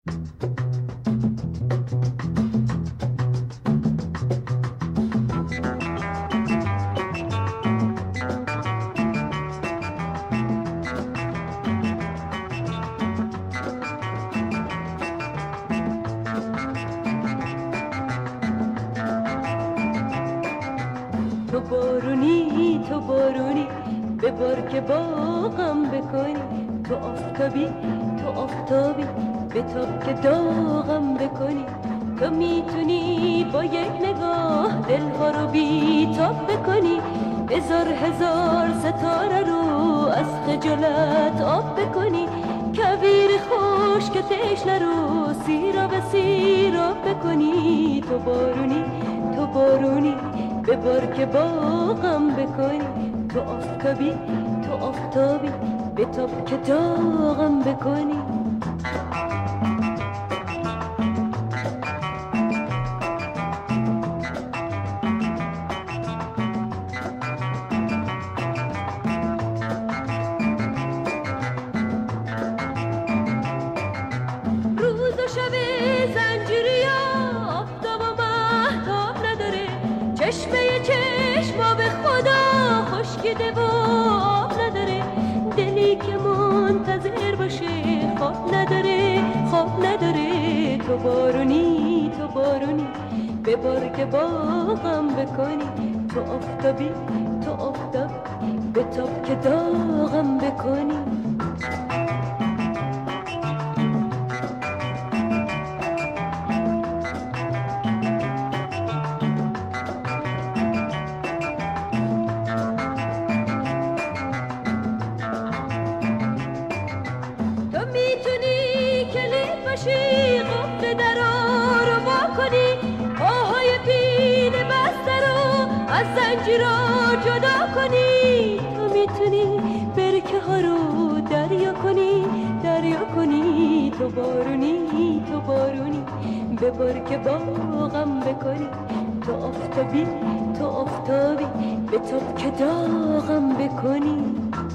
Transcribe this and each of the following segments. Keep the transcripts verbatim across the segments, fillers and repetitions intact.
تو بارونی تو بارونی ببار که باغم بکنی، تو آفتابی تو آفتابی بتاب که داغم بکنی. تو میتونی با یک نگاه دلها رو بیتاب بکنی، هزار هزار ستاره رو از خجالت آب بکنی. کویر خوش که تشنه رو سیراب سیراب بکنی. تو بارونی تو بارونی ببار که باغم بکنی، تو آفتابی تو آفتابی بتاب که داغم بکنی. روز و شب زنجیریا آفتاب و مهتاب نداره، چشمه چشما به خدا خشکیده و آب نداره. دلی که منتظر باشه خواب نداره خواب نداره. تو بارونی تو بارونی ببار که باغم بکنی، تو آفتابی تو آفتاب بتاب که داغم بکنی. باشی قفل درا رو وا کنی، پاهای پین بسته رو از زنجیرها جدا کنی. تو میتونی برکه ها رو دریا کنی دریا کنی. تو بارونی تو بارونی ببار که باغم بکنی، تو آفتابی تو آفتابی بتاب که داغم بکنی.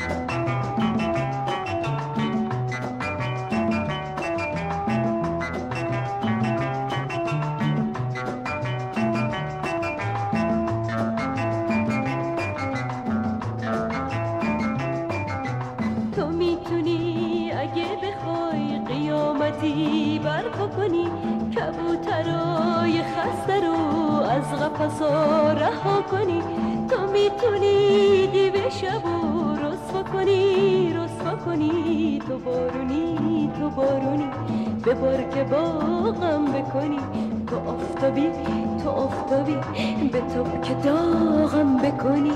تو میتونی اگه بخوای قیامتی برپا کنی، کبوترای خسته رو از قفسا رها کنی. تو میتونی دیو شب و رسوا کنی رسوا کنی. تو بارونی تو بارونی ببار که باغم بکنی، تو آفتابی تو آفتابی بتاب که داغم بکنی.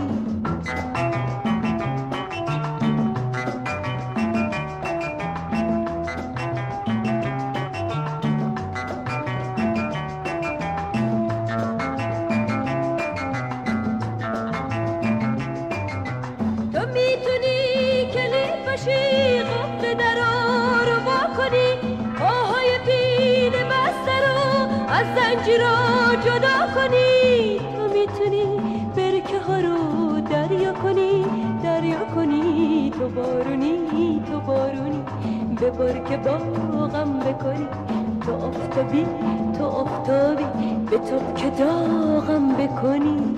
باشی قفل درا رو وا کنی، پاهای پین بسته رو از زنجیرها جدا کنی. تو میتونی برکه ها رو دریا کنی دریا کنی. تو بارونی تو بارونی ببار که باغم بکنی، تو آفتابی تو آفتابی بتاب که داغم بکنی.